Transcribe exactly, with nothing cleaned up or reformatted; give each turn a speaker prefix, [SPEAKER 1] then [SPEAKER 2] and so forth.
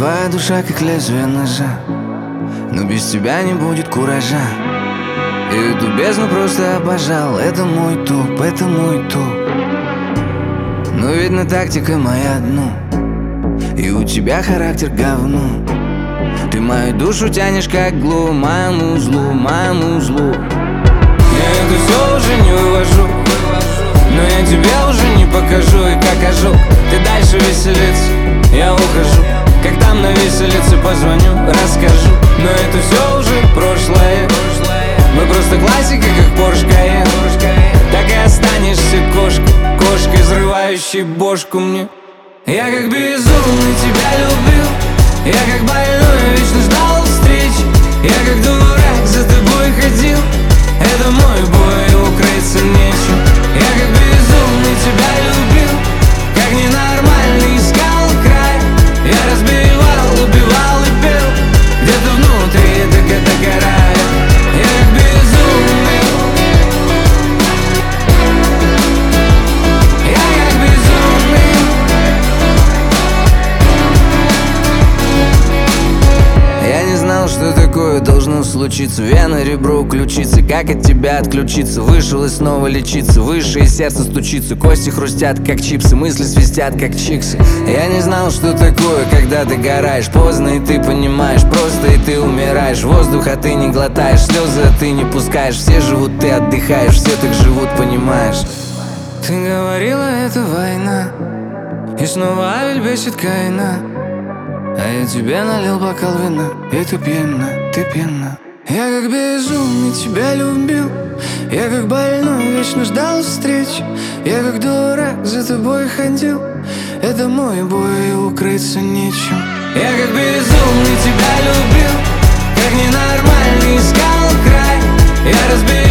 [SPEAKER 1] Твоя душа как лезвие ножа, но без тебя не будет куража. И эту бездну просто обожал. Это мой туп, это мой туп. Но видно, тактика моя дно, и у тебя характер говно. Ты мою душу тянешь как глу, моему злу, моему злу. Я это все уже не вывожу, но я тебе уже не покажу. И как ожог, ты дальше веселиться, я ухожу. Как там на виселице, позвоню, расскажу. Но это все уже прошлое. Мы просто классика, как Porsche Cayenne. Так и останешься кошкой, кошкой, взрывающей бошку мне. Я как безумный тебя любил, я как больной вечно ждал встречи. Я как дурак за тобой ходил, это мой бой, и укрыться нечем. Я как безумный тебя любил, как ненормальный искал край. Я разбивал, убивал и пел, где-то внутри это догорает. Я как безумный, я как безумный. Я не знал, что такое должно случиться. Вена, ребро, ключицы, как от тебя отключиться? Вышел и снова лечиться, выше и сердце стучится. Кости хрустят, как чипсы, мысли свистят, как чиксы. Я не знал, что такое, когда ты гораешь. Поздно и ты понимаешь, просто и ты умираешь. Воздуха ты не глотаешь, слезы ты не пускаешь. Все живут, ты отдыхаешь, все так живут, понимаешь. Ты говорила, это война, и снова Авель бесит Каина. А я тебе налил бокал вина, и ты пьяна, ты пьяна. Я как безумный тебя любил, я как больной вечно ждал встреч. Я как дурак за тобой ходил, это мой бой, и укрыться нечем. Я как безумный тебя любил, как ненормальный искал край. Я разбил